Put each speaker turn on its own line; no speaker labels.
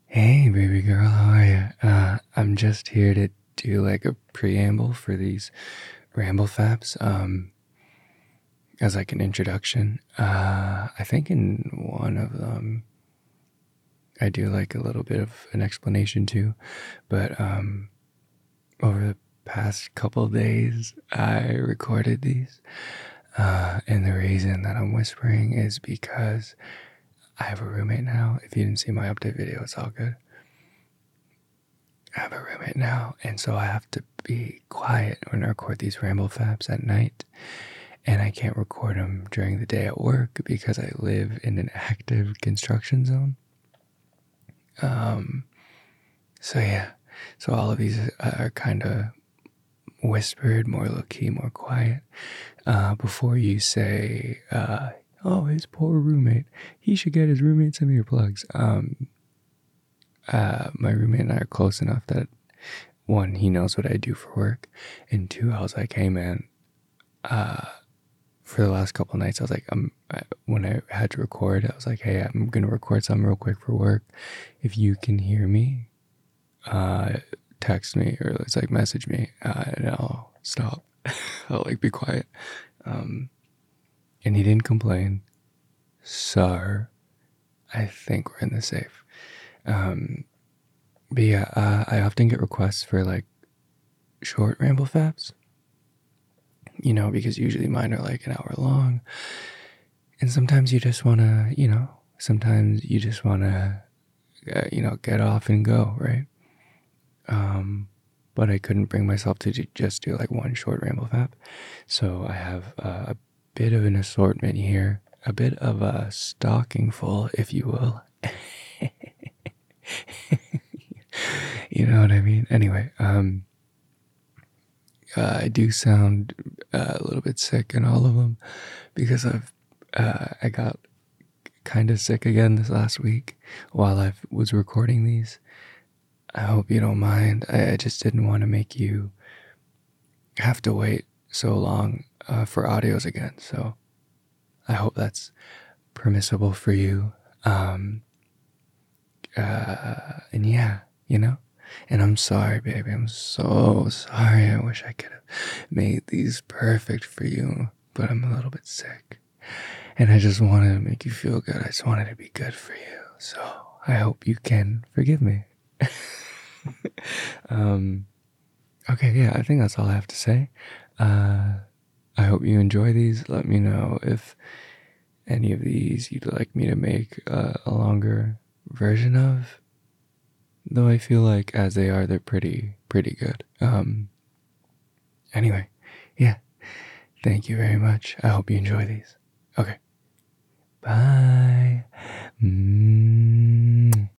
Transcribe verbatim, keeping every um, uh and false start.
Hey, baby girl, how are you? Uh, I'm just here to do like a preamble for these ramble faps, um, as like an introduction. Uh, I think in one of them, I do like a little bit of an explanation too, but um, over the past couple days, I recorded these, uh, and the reason that I'm whispering is because I have a roommate now. If you didn't see my update video, it's all good. I have a roommate now, and so I have to be quiet when I record these ramble faps at night, and I can't record them during the day at work because I live in an active construction zone. Um, so yeah, so all of these are kind of whispered, more low-key, more quiet. Uh, before you say, uh, oh, his poor roommate, he should get his roommate some earplugs. Um, Uh, my roommate and I are close enough that, one, he knows what I do for work, and two, I was like, hey man, uh, for the last couple nights, I was like, I'm, I, when I had to record, I was like, hey, I'm gonna record something real quick for work. If you can hear me, uh, text me or it's like message me, uh, and I'll stop. I'll like be quiet. Um, and he didn't complain, so I think we're in the safe. Um, but yeah, uh, I often get requests for like short ramble faps, you know, because usually mine are like an hour long. And sometimes you just want to, you know, sometimes you just want to, uh, you know, get off and go, right? Um, but I couldn't bring myself to do, just do like one short ramble fap. So I have uh, a bit of an assortment here, a bit of a stocking full, if you will. You know what I mean? Anyway, um, uh, I do sound uh, a little bit sick in all of them because I've uh, I got kind of sick again this last week while I was recording these. I hope you don't mind. I, I just didn't want to make you have to wait so long uh, for audios again. So I hope that's permissible for you. Um, uh, and yeah, you know. And I'm sorry, baby. I'm so sorry. I wish I could have made these perfect for you, but I'm a little bit sick. And I just wanted to make you feel good. I just wanted to be good for you. So I hope you can forgive me. um, okay, yeah, I think that's all I have to say. Uh, I hope you enjoy these. Let me know if any of these you'd like me to make uh, a longer version of. Though I feel like as they are, they're pretty, pretty good. Um, anyway, yeah. Thank you very much. I hope you enjoy these. Okay.